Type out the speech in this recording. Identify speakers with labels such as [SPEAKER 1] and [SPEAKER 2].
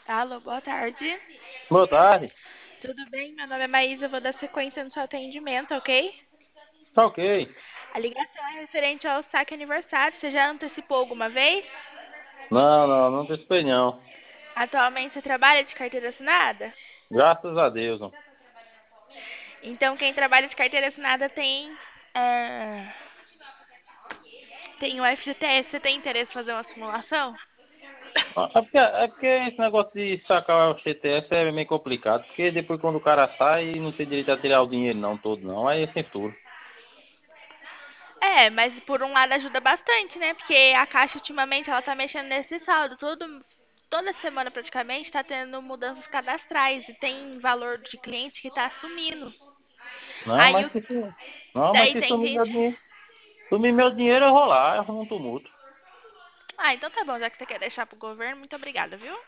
[SPEAKER 1] Alô, boa tarde.
[SPEAKER 2] Boa tarde.
[SPEAKER 1] Tudo bem? Meu nome é Maísa, eu vou dar sequência no seu atendimento, ok?
[SPEAKER 2] Tá ok.
[SPEAKER 1] A ligação é referente ao saque aniversário. Você já antecipou alguma vez?
[SPEAKER 2] Não antecipei não.
[SPEAKER 1] Atualmente você trabalha de carteira assinada?
[SPEAKER 2] Graças a Deus. Não.
[SPEAKER 1] Então, quem trabalha de carteira assinada é, tem o FGTS. Você tem interesse em fazer uma simulação?
[SPEAKER 2] É porque esse negócio de sacar o CTS é meio complicado, porque depois quando o cara sai não tem direito a tirar o dinheiro não, todo não, aí é censura.
[SPEAKER 1] É, mas por um lado ajuda bastante, né? Porque a Caixa ultimamente ela tá mexendo nesse saldo. Toda semana praticamente tá tendo mudanças cadastrais e tem valor de cliente que tá sumindo.
[SPEAKER 2] Não,
[SPEAKER 1] Aí
[SPEAKER 2] mas
[SPEAKER 1] o
[SPEAKER 2] se, não, mas
[SPEAKER 1] Daí
[SPEAKER 2] se
[SPEAKER 1] tem
[SPEAKER 2] sumir meu
[SPEAKER 1] gente.
[SPEAKER 2] dinheiro, sumir meu dinheiro eu vou lá, eu arrumo um tumulto.
[SPEAKER 1] Ah, então tá bom, já que você quer deixar pro governo, muito obrigada, viu?